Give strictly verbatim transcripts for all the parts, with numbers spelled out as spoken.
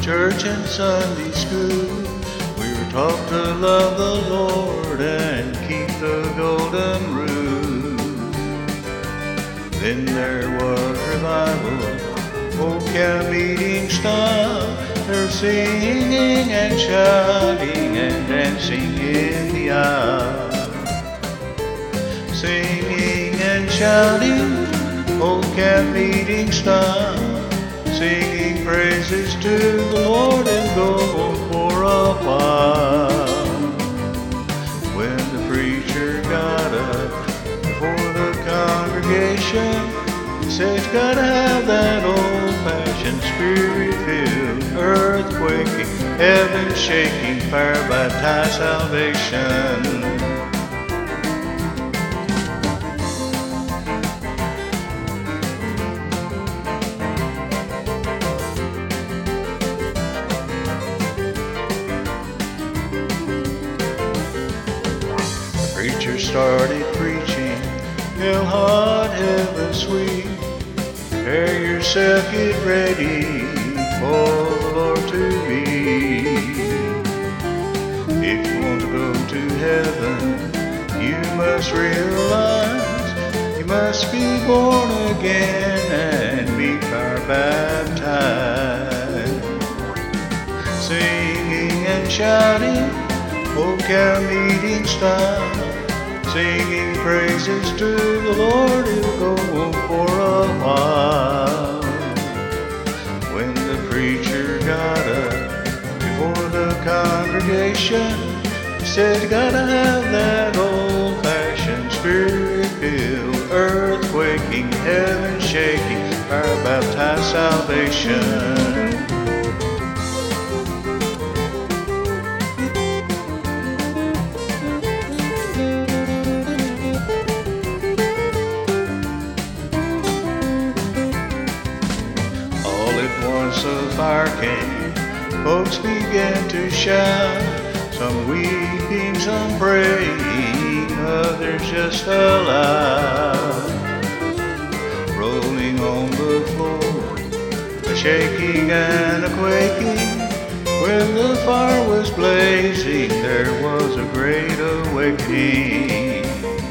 church and Sunday school. We were taught to love the Lord and keep the golden rule. Then there was revival, folk and meeting stopped. They're singing and shouting and dancing in the aisle. Singing and shouting, folk and meeting stopped. Singing praises to the Lord and go for a while. When the preacher got up before the congregation, he said, "You gotta have that old-fashioned spirit-filled, earth-quaking, heaven-shaking, fire-baptized salvation." Preacher started preaching, hell hot, heaven sweet. Prepare yourself, get ready for the Lord to meet. If you want to go to heaven, you must realize you must be born again and be fire baptized. Singing and shouting, folk and meeting stop. Singing praises to the Lord, he'll go for a while. When the preacher got up before the congregation, he said, "You gotta have that old-fashioned, spirit-filled, earth-quaking, heaven-shaking, fire-baptized salvation." Once the fire came, folks began to shout. Some weeping, some praying, others just aloud. Rolling on the floor, a shaking and a quaking. When the fire was blazing, there was a great awakening.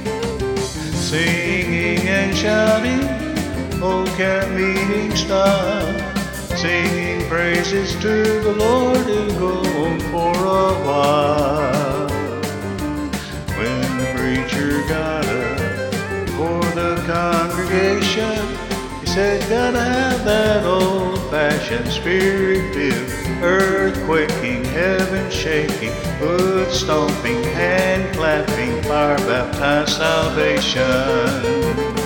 Singing and shouting, folk and meeting stopped. Singing praises to the Lord and go for a while. When the preacher got up before the congregation, he said, "Gotta have that old-fashioned, spirit-filled, earth-quaking, heaven-shaking, foot-stomping, hand-clapping, fire-baptized salvation."